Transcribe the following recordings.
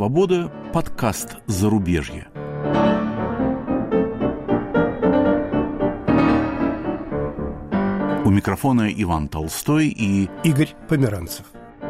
свобода» – подкаст «Зарубежье». У микрофона Иван Толстой и Игорь Померанцев.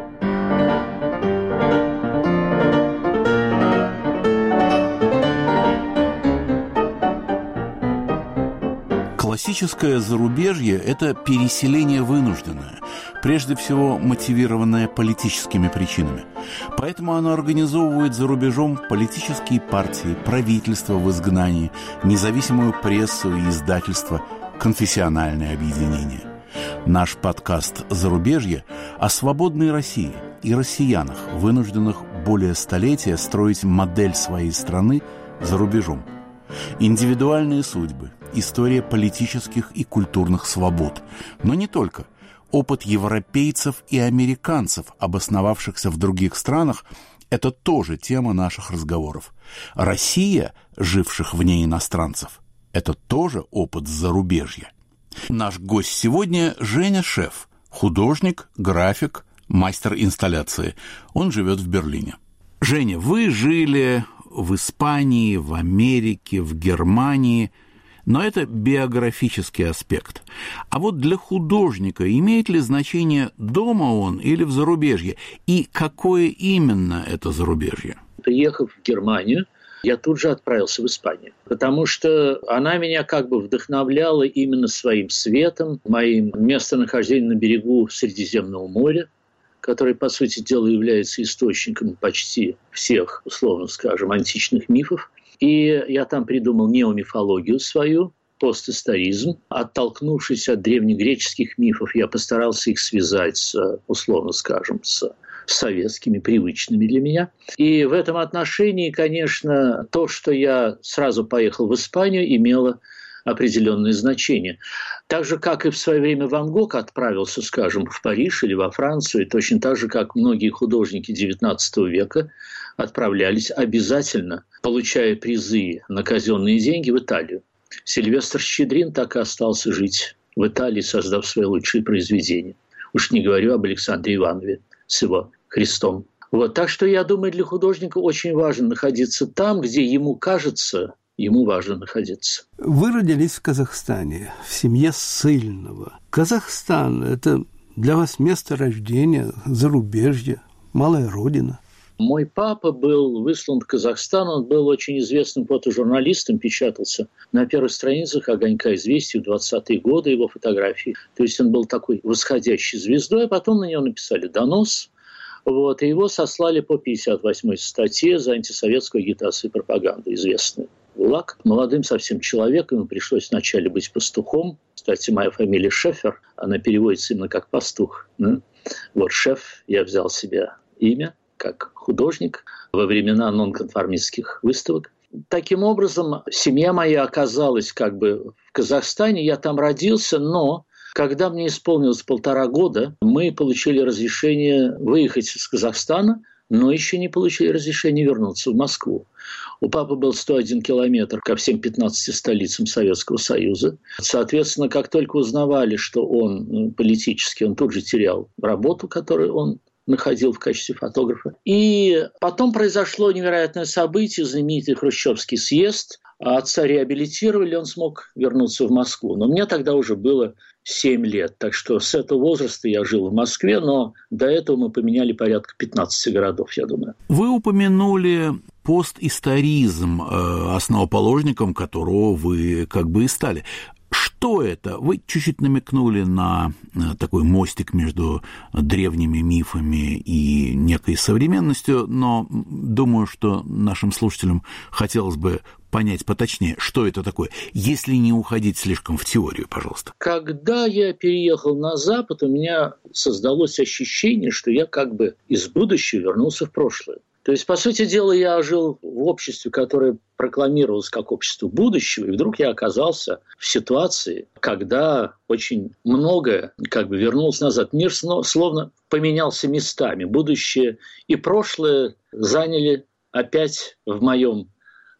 Классическое зарубежье – это переселение вынужденное, прежде всего мотивированное политическими причинами. Поэтому оно организовывает за рубежом политические партии, правительства в изгнании, независимую прессу и издательство, конфессиональные объединения. Наш подкаст «Зарубежье» о свободной России и россиянах, вынужденных более столетия строить модель своей страны за рубежом. Индивидуальные судьбы, история политических и культурных свобод, но не только. Опыт европейцев и американцев, обосновавшихся в других странах, это тоже тема наших разговоров. Россия, живших вне иностранцев, это тоже опыт зарубежья. Наш гость сегодня Женя Шеф, художник, график, мастер инсталляции. Он живет в Берлине. Женя, вы жили в Испании, в Америке, в Германии, но это биографический аспект. А вот для художника имеет ли значение, дома он или в зарубежье? И какое именно это зарубежье? Приехав в Германию, я тут же отправился в Испанию, потому что она меня как бы вдохновляла именно своим светом, моим местонахождением на берегу Средиземного моря, который, по сути дела, является источником почти всех, условно скажем, античных мифов. И я там придумал неомифологию свою, постисторизм. Оттолкнувшись от древнегреческих мифов, я постарался их связать с, условно скажем, с советскими, привычными для меня. И в этом отношении, конечно, то, что я сразу поехал в Испанию, имело определенное значение. Так же, как и в свое время Ван Гог отправился, скажем, в Париж или во Францию, и точно так же, как многие художники XIX века отправлялись обязательно, получая призы на казенные деньги, в Италию. Сильвестр Щедрин так и остался жить в Италии, создав свои лучшие произведения. Уж не говорю об Александре Иванове с его «Христом». Вот. Так что, я думаю, для художника очень важно находиться там, где ему кажется, ему важно находиться. Вы родились в Казахстане, в семье ссыльного. Казахстан – это для вас место рождения, зарубежье, малая родина. Мой папа был выслан в Казахстан, он был очень известным фотожурналистом, печатался на первых страницах «Огонька известий» в 20-е годы, его фотографии. То есть он был такой восходящей звездой, а потом на него написали донос, вот, и его сослали по 58-й статье за антисоветскую агитацию и пропаганду, известную. ГУЛАГ. Молодым совсем человеком, ему пришлось вначале быть пастухом. Кстати, моя фамилия Шефер, она переводится именно как пастух. Вот Шеф, я взял себе имя как художник во времена нонконформистских выставок. Таким образом, семья моя оказалась как бы в Казахстане, я там родился, но когда мне исполнилось 1,5 года, мы получили разрешение выехать из Казахстана, но еще не получили разрешение вернуться в Москву. У папы был 101 километр ко всем 15 столицам Советского Союза. Соответственно, как только узнавали, что он политически, он тут же терял работу, которую он находил в качестве фотографа. И потом произошло невероятное событие, знаменитый Хрущевский съезд. Отца реабилитировали, он смог вернуться в Москву. Но мне тогда уже было 7 лет. Так что с этого возраста я жил в Москве, но до этого мы поменяли порядка 15 городов, я думаю. Вы упомянули постисторизм, основоположником которого вы как бы и стали. Что это? Вы чуть-чуть намекнули на такой мостик между древними мифами и некой современностью, но думаю, что нашим слушателям хотелось бы понять поточнее, что это такое, если не уходить слишком в теорию, пожалуйста. Когда я переехал на Запад, у меня создалось ощущение, что я как бы из будущего вернулся в прошлое. То есть, по сути дела, я жил в обществе, которое прокламировалось как общество будущего, и вдруг я оказался в ситуации, когда очень многое как бы вернулось назад. Мир словно поменялся местами. Будущее и прошлое заняли опять в моем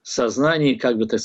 сознании,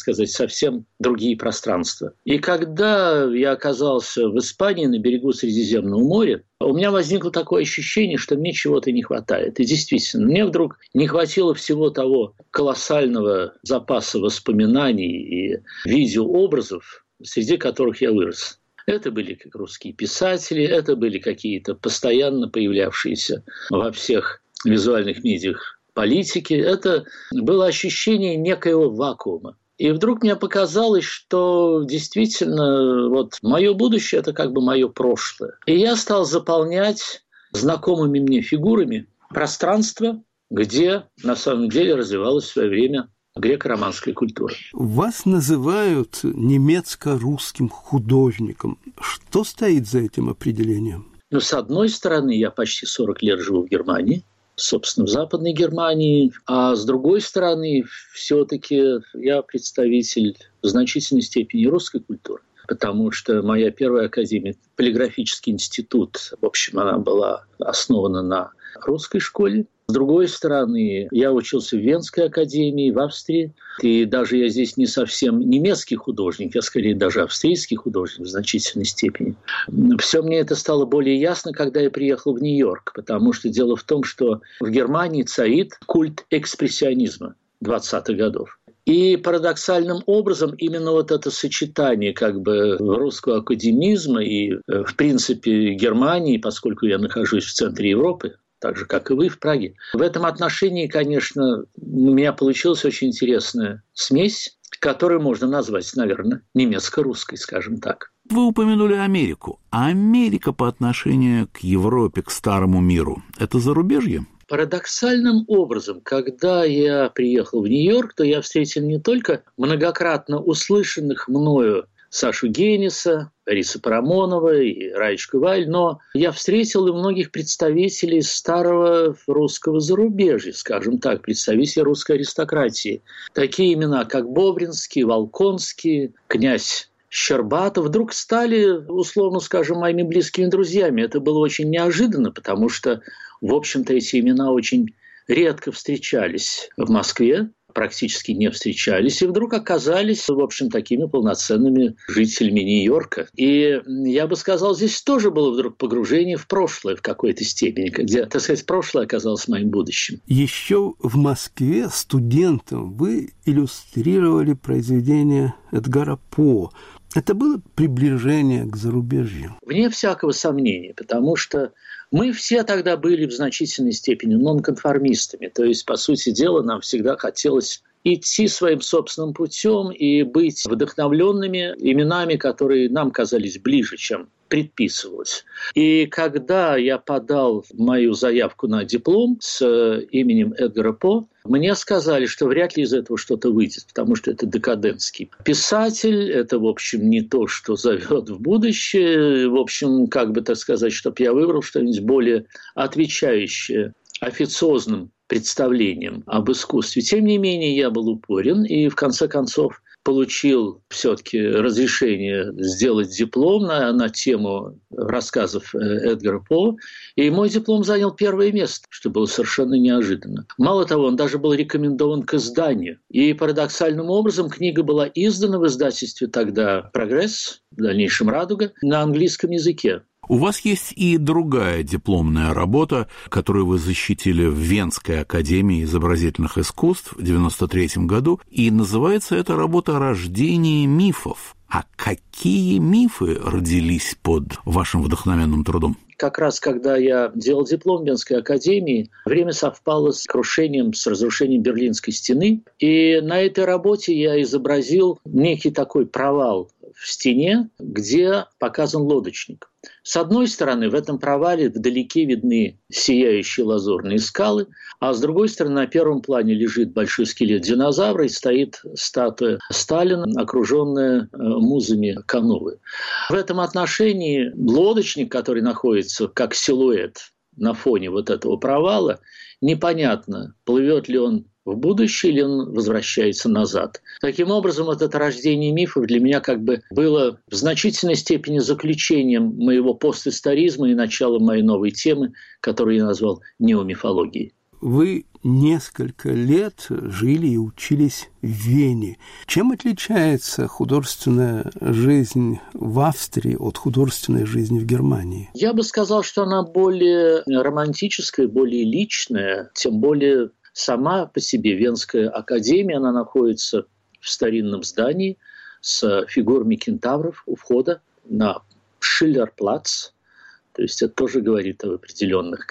совсем другие пространства. И когда я оказался в Испании на берегу Средиземного моря, у меня возникло такое ощущение, что мне чего-то не хватает. И действительно, мне вдруг не хватило всего того колоссального запаса воспоминаний и видеообразов, среди которых я вырос. Это были как русские писатели, это были какие-то постоянно появлявшиеся во всех визуальных медиах политики. Это было ощущение некоего вакуума. И вдруг мне показалось, что действительно мое будущее – это мое прошлое. И я стал заполнять знакомыми мне фигурами пространство, где на самом деле развивалась в свое время греко-романская культура. Вас называют немецко-русским художником. Что стоит за этим определением? С одной стороны, я почти 40 лет живу в Германии, собственно, в Западной Германии, а с другой стороны, все-таки я представитель в значительной степени русской культуры, потому что моя первая академия, полиграфический институт, в общем, она была основана на русской школе. С другой стороны, я учился в Венской академии, в Австрии. И даже я здесь не совсем немецкий художник, я скорее даже австрийский художник в значительной степени. Все мне это стало более ясно, когда я приехал в Нью-Йорк, потому что дело в том, что в Германии царит культ экспрессионизма 20-х годов. И парадоксальным образом именно это сочетание русского академизма и, в принципе, Германии, поскольку я нахожусь в центре Европы, так же, как и вы в Праге. В этом отношении, конечно, у меня получилась очень интересная смесь, которую можно назвать, наверное, немецко-русской, скажем так. Вы упомянули Америку. А Америка по отношению к Европе, к старому миру – это зарубежье? Парадоксальным образом, когда я приехал в Нью-Йорк, то я встретил не только многократно услышанных мною Сашу Гениса, Риса Парамонова и Раечку Вайль, но я встретил и многих представителей старого русского зарубежья, скажем так, представителей русской аристократии. Такие имена, как Бобринский, Волконский, князь Щербатов вдруг стали, условно скажем, моими близкими друзьями. Это было очень неожиданно, потому что, в общем-то, эти имена очень редко встречались в Москве, практически не встречались, и вдруг оказались, в общем, такими полноценными жителями Нью-Йорка. И я бы сказал, здесь тоже было вдруг погружение в прошлое в какой-то степени, где, так сказать, прошлое оказалось моим будущим. Еще в Москве студентом вы иллюстрировали произведение Эдгара По. Это было приближение к зарубежью? Вне всякого сомнения, потому что мы все тогда были в значительной степени нонконформистами. То есть, по сути дела, нам всегда хотелось идти своим собственным путем и быть вдохновленными именами, которые нам казались ближе, чем предписывалось. И когда я подал мою заявку на диплом с именем Эдгара По, мне сказали, что вряд ли из этого что-то выйдет, потому что это декадентский писатель, это, в общем, не то, что зовет в будущее. В общем, чтобы я выбрал что-нибудь более отвечающее официозным представлением об искусстве. Тем не менее, я был упорен и, в конце концов, получил все-таки разрешение сделать диплом на тему рассказов Эдгара По, и мой диплом занял первое место, что было совершенно неожиданно. Мало того, он даже был рекомендован к изданию. И парадоксальным образом книга была издана в издательстве тогда «Прогресс», в дальнейшем «Радуга», на английском языке. У вас есть и другая дипломная работа, которую вы защитили в Венской академии изобразительных искусств в 1993 году, и называется эта работа «Рождение мифов». А какие мифы родились под вашим вдохновенным трудом? Как раз когда я делал диплом в Венской академии, время совпало с разрушением Берлинской стены. И на этой работе я изобразил некий такой провал в стене, где показан лодочник. С одной стороны, в этом провале вдалеке видны сияющие лазурные скалы, а с другой стороны, на первом плане лежит большой скелет динозавра и стоит статуя Сталина, окруженная музами кановы. В этом отношении лодочник, который находится как силуэт на фоне этого провала, непонятно, плывет ли он в будущее или он возвращается назад. Таким образом, это рождение мифов для меня было в значительной степени заключением моего постисторизма и началом моей новой темы, которую я назвал неомифологией. вы несколько лет жили и учились в Вене. Чем отличается художественная жизнь в Австрии от художественной жизни в Германии? Я бы сказал, что она более романтическая, более личная, тем более сама по себе Венская академия, она находится в старинном здании с фигурами кентавров у входа на Шиллерплац. То есть это тоже говорит об определенных,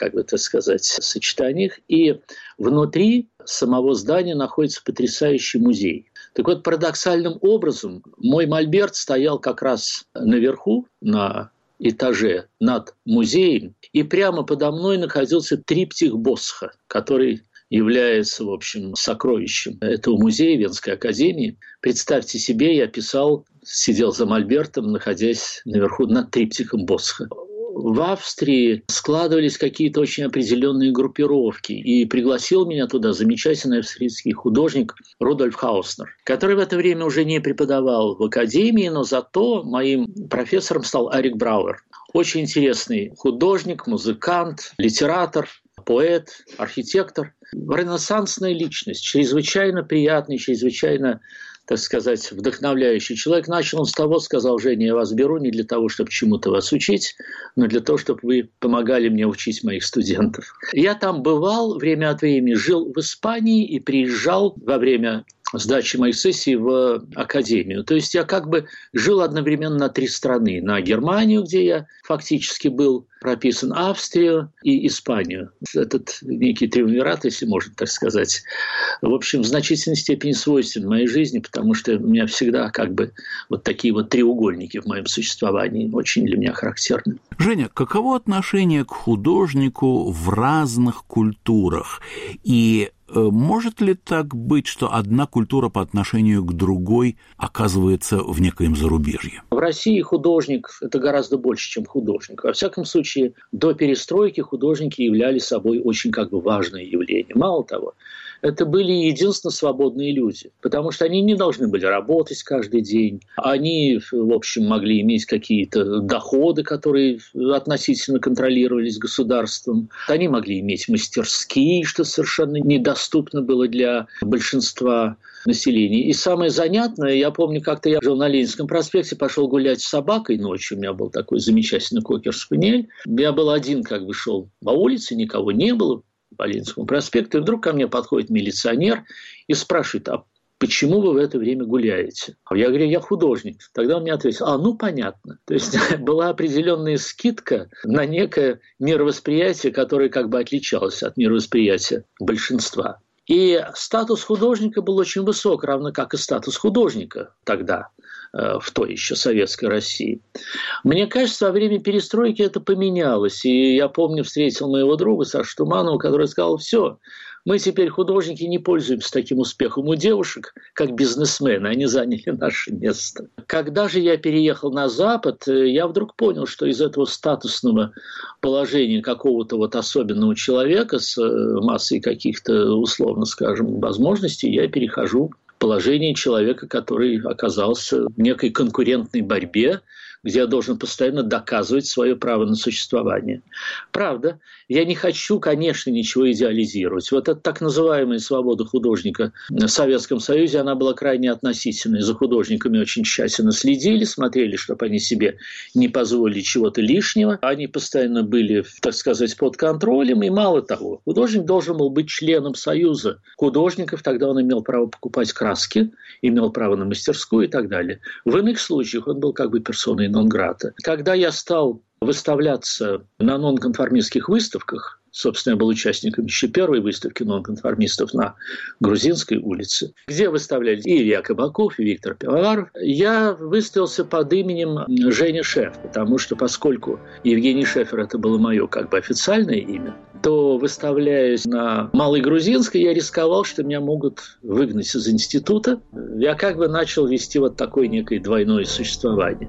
сочетаниях. И внутри самого здания находится потрясающий музей. Так вот, парадоксальным образом, мой мольберт стоял как раз наверху, на этаже над музеем, и прямо подо мной находился триптих Босха, который является, в общем, сокровищем этого музея Венской академии. Представьте себе, я сидел за мольбертом, находясь наверху над триптихом Босха. В Австрии складывались какие-то очень определенные группировки, и пригласил меня туда замечательный австрийский художник Рудольф Хауснер, который в это время уже не преподавал в академии, но зато моим профессором стал Эрик Брауэр. Очень интересный художник, музыкант, литератор, поэт, архитектор, ренессансная личность, чрезвычайно приятный, чрезвычайно, вдохновляющий человек. Начал он с того, сказал: Женя, я вас беру не для того, чтобы чему-то вас учить, но для того, чтобы вы помогали мне учить моих студентов. Я там бывал время от времени, жил в Испании и приезжал во время сдачи моих сессий в академию. То есть я жил одновременно на 3 страны. На Германию, где я фактически был прописан, Австрию и Испанию. Этот некий триумвират, если можно так сказать, в общем, в значительной степени свойствен моей жизни, потому что у меня всегда вот такие вот треугольники в моем существовании очень для меня характерны. Женя, каково отношение к художнику в разных культурах? И может ли так быть, что одна культура по отношению к другой оказывается в некоем зарубежье? В России художник – это гораздо больше, чем художник. Во всяком случае, до перестройки художники являли собой очень важное явление. Мало того, это были единственно свободные люди, потому что они не должны были работать каждый день. Они, в общем, могли иметь какие-то доходы, которые относительно контролировались государством. Они могли иметь мастерские, что совершенно недоступно было для большинства населения. И самое занятное, я помню, как-то я жил на Ленинском проспекте, пошел гулять с собакой ночью, у меня был такой замечательный кокер-спаниель. Я был один, шел по улице, никого не было, по Ленинскому проспекту, и вдруг ко мне подходит милиционер и спрашивает: а почему вы в это время гуляете? Я говорю: я художник. Тогда он мне ответил: понятно. То есть была определенная скидка на некое мировосприятие, которое отличалось от мировосприятия большинства. И статус художника был очень высок, равно как и статус художника тогда, в той еще советской России. Мне кажется, во время перестройки это поменялось. И я помню, встретил моего друга Сашу Туманова, который сказал: все, мы теперь, художники, не пользуемся таким успехом у девушек, как бизнесмены, они заняли наше место. Когда же я переехал на Запад, я вдруг понял, что из этого статусного положения какого-то особенного человека с массой каких-то, условно скажем, возможностей, я перехожу в положение человека, который оказался в некой конкурентной борьбе, где я должен постоянно доказывать свое право на существование. Правда, я не хочу, конечно, ничего идеализировать. Вот эта так называемая свобода художника в Советском Союзе, она была крайне относительной. За художниками очень тщательно следили, смотрели, чтобы они себе не позволили чего-то лишнего. Они постоянно были, под контролем. И мало того, художник должен был быть членом Союза художников. Тогда он имел право покупать краски, имел право на мастерскую и так далее. В иных случаях он был персоной нон-грата. Когда я стал выставляться на нонконформистских выставках, собственно, я был участником еще первой выставки нонконформистов на Грузинской улице, где выставлялись и Илья Кабаков, и Виктор Пивоваров, я выставился под именем Женя Шеф, потому что, поскольку Евгений Шефер – это было мое официальное имя, то, выставляясь на Малой Грузинской, я рисковал, что меня могут выгнать из института. Я начал вести такое некое двойное существование.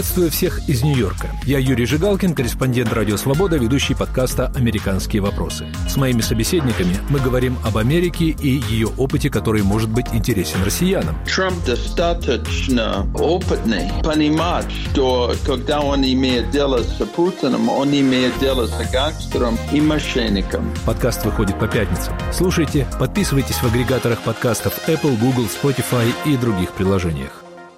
Приветствую всех из Нью-Йорка. Я Юрий Жигалкин, корреспондент «Радио Свобода», ведущий подкаста «Американские вопросы». С моими собеседниками мы говорим об Америке и ее опыте, который может быть интересен россиянам. Трамп достаточно опытный понимать, что когда он имеет дело с Путиным, он имеет дело с гангстером и мошенником. Подкаст выходит по пятницам. Слушайте, подписывайтесь в агрегаторах подкастов Apple, Google, Spotify и других приложениях.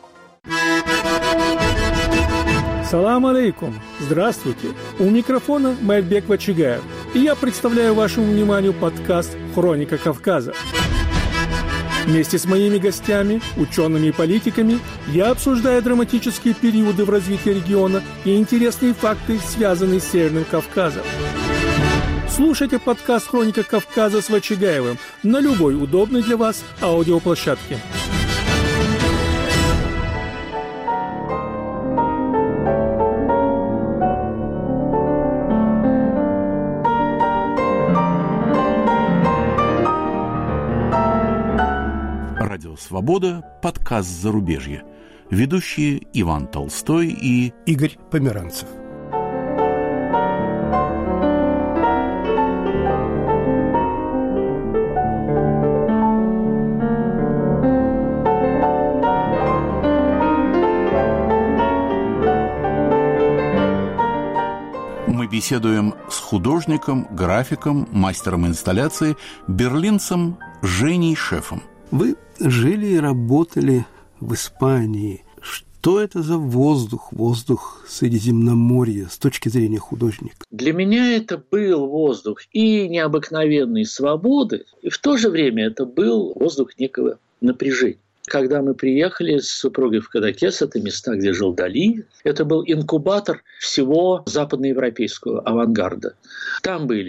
Салам алейкум! Здравствуйте! У микрофона Майрбек Вачигаев, и я представляю вашему вниманию подкаст «Хроника Кавказа». Вместе с моими гостями, учеными и политиками, я обсуждаю драматические периоды в развитии региона и интересные факты, связанные с Северным Кавказом. Слушайте подкаст «Хроника Кавказа» с Вачигаевым на любой удобной для вас аудиоплощадке. Радио «Свобода», подкаст «Зарубежье». Ведущие Иван Толстой и Игорь Померанцев. Мы беседуем с художником, графиком, мастером инсталляции, берлинцем Женей Шефом. Вы жили и работали в Испании. Что это за воздух Средиземноморья с точки зрения художника? Для меня это был воздух и необыкновенной свободы, и в то же время это был воздух некого напряжения. Когда мы приехали с супругой в Кадакес, это места, где жил Дали, это был инкубатор всего западноевропейского авангарда. Там были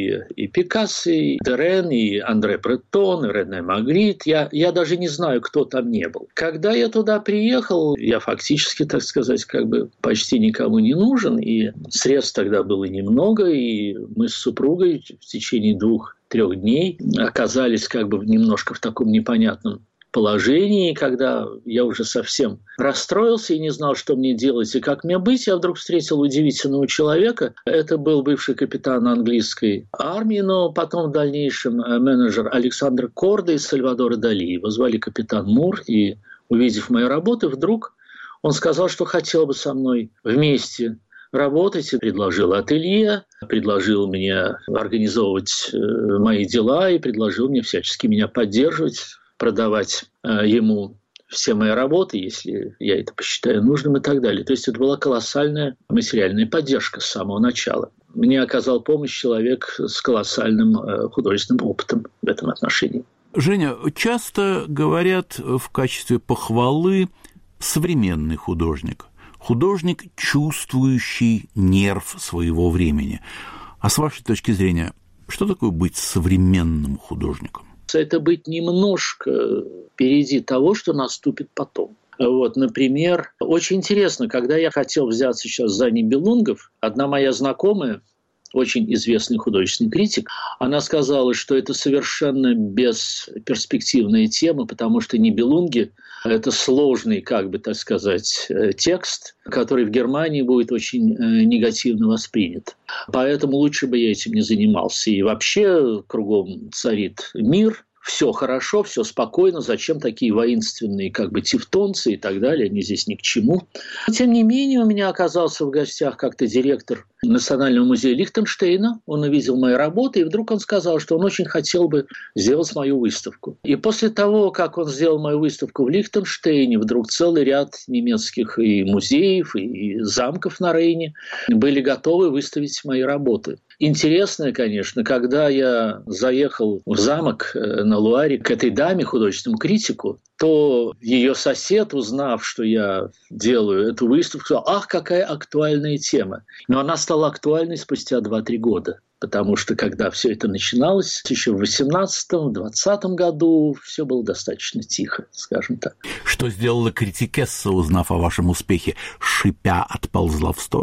и Пикассо, и Дерен, и Андре Бретон, и Рене Магрит. Я даже не знаю, кто там не был. Когда я туда приехал, я фактически, так сказать, почти никому не нужен, и средств тогда было немного, и мы с супругой в течение 2-3 дней оказались немножко в таком непонятном положении, когда я уже совсем расстроился и не знал, что мне делать и как мне быть, я вдруг встретил удивительного человека. Это был бывший капитан английской армии, но потом в дальнейшем менеджер Александр Корда из Сальвадора Дали. Его звали капитан Мур, и, увидев мои работы, вдруг он сказал, что хотел бы со мной вместе работать, и предложил ателье, предложил мне организовывать мои дела и предложил мне всячески меня поддерживать, продавать ему все мои работы, если я это посчитаю нужным и так далее. То есть это была колоссальная материальная поддержка с самого начала. Мне оказал помощь человек с колоссальным художественным опытом в этом отношении. Женя, часто говорят в качестве похвалы современный художник. Художник, чувствующий нерв своего времени. А с вашей точки зрения, что такое быть современным художником? Это быть немножко впереди того, что наступит потом. Например, очень интересно, когда я хотел взяться сейчас за Нибелунгов, одна моя знакомая, очень известный художественный критик, она сказала, что это совершенно бесперспективная тема, потому что Нибелунги – это сложный, текст, который в Германии будет очень негативно воспринят. Поэтому лучше бы я этим не занимался. И вообще кругом царит мир, все хорошо, все спокойно, зачем такие воинственные тевтонцы и так далее, они здесь ни к чему. Тем не менее, у меня оказался в гостях как-то директор Национального музея Лихтенштейна, он увидел мои работы, и вдруг он сказал, что он очень хотел бы сделать мою выставку. И после того, как он сделал мою выставку в Лихтенштейне, вдруг целый ряд немецких и музеев, и замков на Рейне были готовы выставить мои работы. Интересно, конечно, когда я заехал в замок на Луаре к этой даме, художественному критику, то ее сосед, узнав, что я делаю эту выставку, сказал: «Ах, какая актуальная тема!» Но она стала актуальной спустя 2-3 года. Потому что, когда все это начиналось, еще в 18-20 году все было достаточно тихо, скажем так. Что сделала критикесса, узнав о вашем успехе? Шипя отползла в сторону?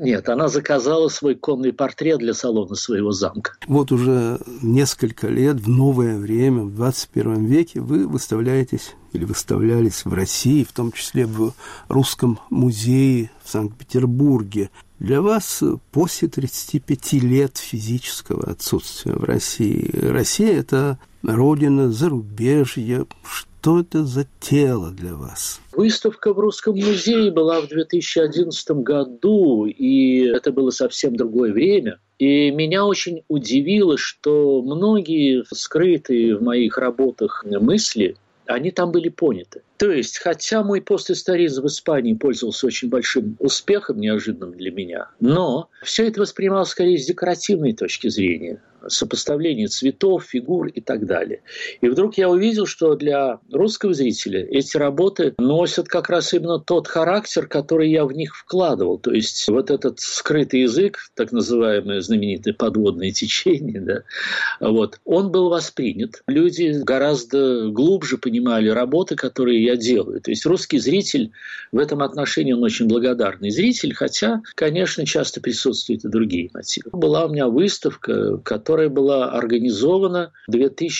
Нет, она заказала свой конный портрет для салона своего замка. Вот уже несколько лет, в новое время, в 21 веке, вы выставляетесь или выставлялись в России, в том числе в Русском музее в Санкт-Петербурге. Для вас после 35 лет физического отсутствия в России, Россия – это родина зарубежья. Что это за тело для вас? Выставка в Русском музее была в 2011 году, и это было совсем другое время. И меня очень удивило, что многие скрытые в моих работах мысли, они там были поняты. То есть, хотя мой постисторизм в Испании пользовался очень большим успехом, неожиданным для меня, но все это воспринималось скорее с декоративной точки зрения, сопоставление цветов, фигур и так далее. И вдруг я увидел, что для русского зрителя эти работы носят как раз именно тот характер, который я в них вкладывал. То есть вот этот скрытый язык, так называемое знаменитое подводное течение, да, вот, он был воспринят. Люди гораздо глубже понимали работы, которые я делаю. То есть русский зритель в этом отношении, он очень благодарный зритель, хотя, конечно, часто присутствуют и другие мотивы. Была у меня выставка, которая была организована в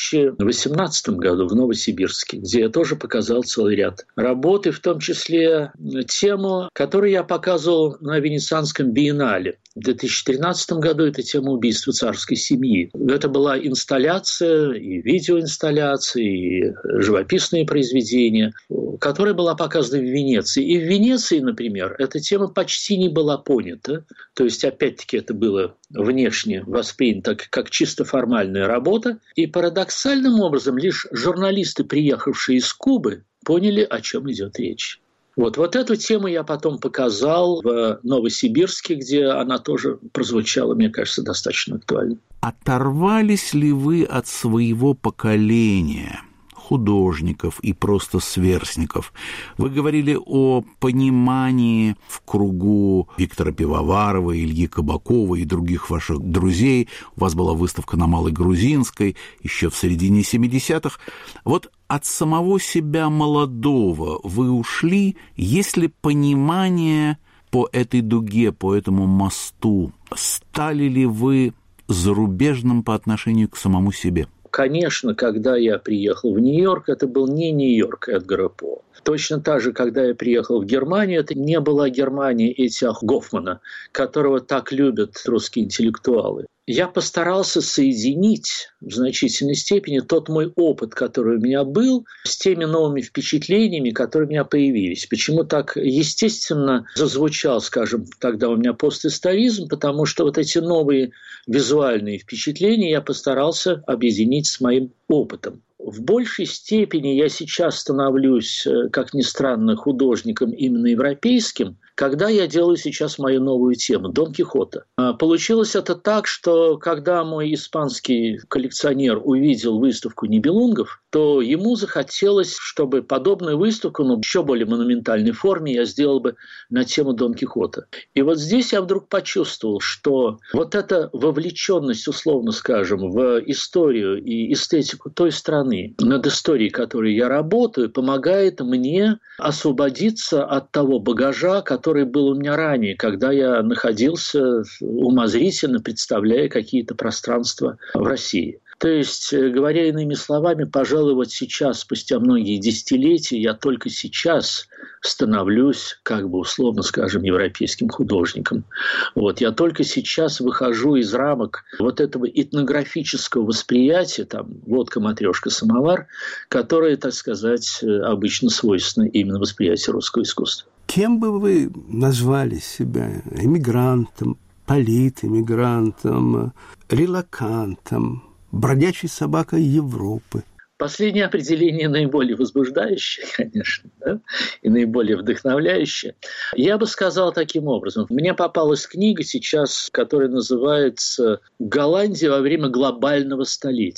2018 году в Новосибирске, где я тоже показал целый ряд работ, и в том числе тему, которую я показывал на Венецианском биеннале. В 2013 году это тема убийства царской семьи. Это была инсталляция, и видеоинсталляция, и живописные произведения, которая была показана в Венеции. И в Венеции, например, эта тема почти не была понята. То есть, опять-таки, это было внешне воспринято как чисто формальная работа. И парадоксальным образом лишь журналисты, приехавшие из Кубы, поняли, о чем идет речь. Вот эту тему я потом показал в Новосибирске, где она тоже прозвучала, мне кажется, достаточно актуально. Оторвались ли вы от своего поколения, художников и просто сверстников? Вы говорили о понимании в кругу Виктора Пивоварова, Ильи Кабакова и других ваших друзей. У вас была выставка на Малой Грузинской еще в середине 70-х. Вот от самого себя молодого вы ушли, есть ли понимание по этой дуге, по этому мосту? Стали ли вы зарубежным по отношению к самому себе? Конечно, когда я приехал в Нью-Йорк, это был не Нью-Йорк Эдгара По. Точно так же, когда я приехал в Германию, это не была Германия Этиах Гофмана, которого так любят русские интеллектуалы. Я постарался соединить в значительной степени тот мой опыт, который у меня был, с теми новыми впечатлениями, которые у меня появились. Почему так естественно зазвучал, скажем, тогда у меня постисторизм? Потому что вот эти новые визуальные впечатления я постарался объединить с моим опытом. В большей степени я сейчас становлюсь, как ни странно, художником именно европейским, когда я делаю сейчас мою новую тему – Дон Кихота. Получилось это так, что когда мой испанский коллекционер увидел выставку Нибелунгов, то ему захотелось, чтобы подобную выставку, но в еще более монументальной форме, я сделал бы на тему Дон Кихота. И вот здесь я вдруг почувствовал, что вот эта вовлеченность, условно скажем, в историю и эстетику той страны, над историей, которой я работаю, помогает мне освободиться от того багажа, который был у меня ранее, когда я находился умозрительно, представляя какие-то пространства в России. То есть, говоря иными словами, пожалуй, вот сейчас, спустя многие десятилетия, я только сейчас становлюсь, как бы условно скажем, европейским художником. Я только сейчас выхожу из рамок вот этого этнографического восприятия, там, водка, матрешка, самовар, которое, так сказать, обычно свойственно именно восприятию русского искусства. Кем бы вы назвали себя? Эмигрантом, политэмигрантом, релокантом, бродячей собакой Европы? Последнее определение наиболее возбуждающее, конечно, да? И наиболее вдохновляющее. Я бы сказал таким образом. Мне попалась книга сейчас, которая называется «Голландия во время глобального столетия».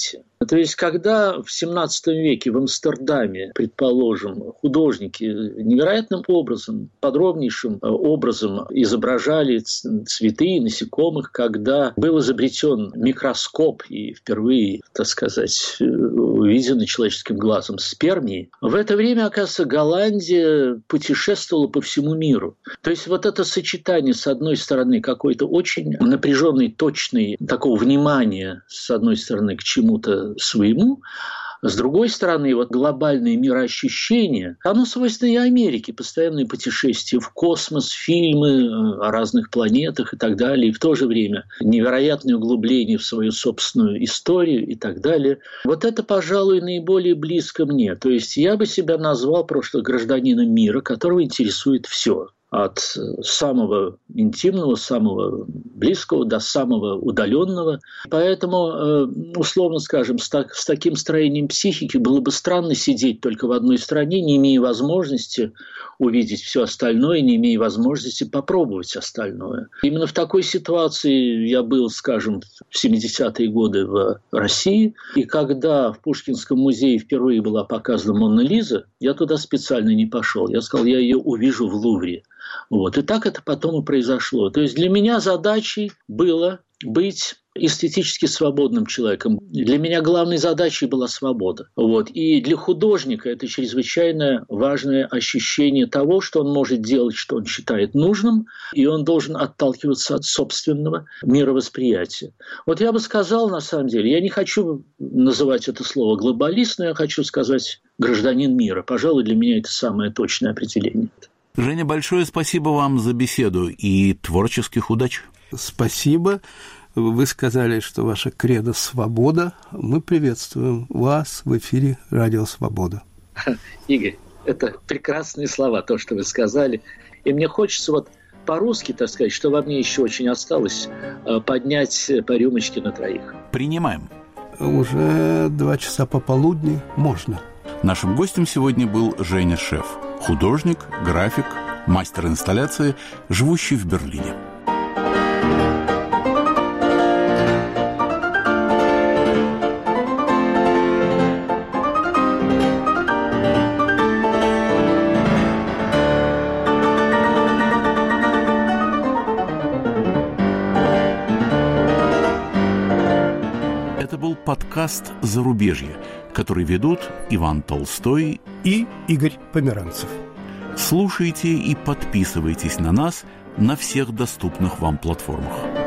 То есть, когда в XVII веке в Амстердаме, предположим, художники невероятным образом, подробнейшим образом изображали цветы и насекомых, когда был изобретен микроскоп и впервые, так сказать, увидены человеческим глазом спермии, в это время, оказывается, Голландия путешествовала по всему миру. То есть, вот это сочетание, с одной стороны, какой-то очень напряженной, точной, такого внимания, с одной стороны, к чему-то своему, с другой стороны, вот глобальное мироощущение, оно свойственно и Америке, постоянные путешествия в космос, фильмы о разных планетах и так далее, и в то же время невероятное углубление в свою собственную историю и так далее. Вот это, пожалуй, наиболее близко мне. То есть я бы себя назвал просто гражданином мира, которого интересует все. От самого интимного, самого близкого до самого удаленного. Поэтому, условно скажем, с таким строением психики было бы странно сидеть только в одной стране, не имея возможности увидеть все остальное, не имея возможности попробовать остальное. Именно в такой ситуации я был, скажем, в 70-е годы в России, и когда в Пушкинском музее впервые была показана «Мона Лиза», я туда специально не пошел. Я сказал, я ее увижу в Лувре. Вот. И так это потом и произошло. То есть для меня задачей было быть эстетически свободным человеком. Для меня главной задачей была свобода. Вот. И для художника это чрезвычайно важное ощущение того, что он может делать, что он считает нужным, и он должен отталкиваться от собственного мировосприятия. Вот я бы сказал, на самом деле, я не хочу называть это слово глобалист, но я хочу сказать гражданин мира. Пожалуй, для меня это самое точное определение. Женя, большое спасибо вам за беседу и творческих удач. Спасибо. Вы сказали, что ваша кредо – свобода. Мы приветствуем вас в эфире «Радио Свобода». Игорь, это прекрасные слова, то, что вы сказали. И мне хочется вот по-русски, так сказать, что во мне еще очень осталось, поднять по рюмочке на троих. Принимаем. Уже 2 часа пополудни, можно. Нашим гостем сегодня был Женя Шеф, художник, график, мастер инсталляции, живущий в Берлине. Это был подкаст «Зарубежье», который ведут Иван Толстой и Игорь Померанцев. Слушайте и подписывайтесь на нас на всех доступных вам платформах.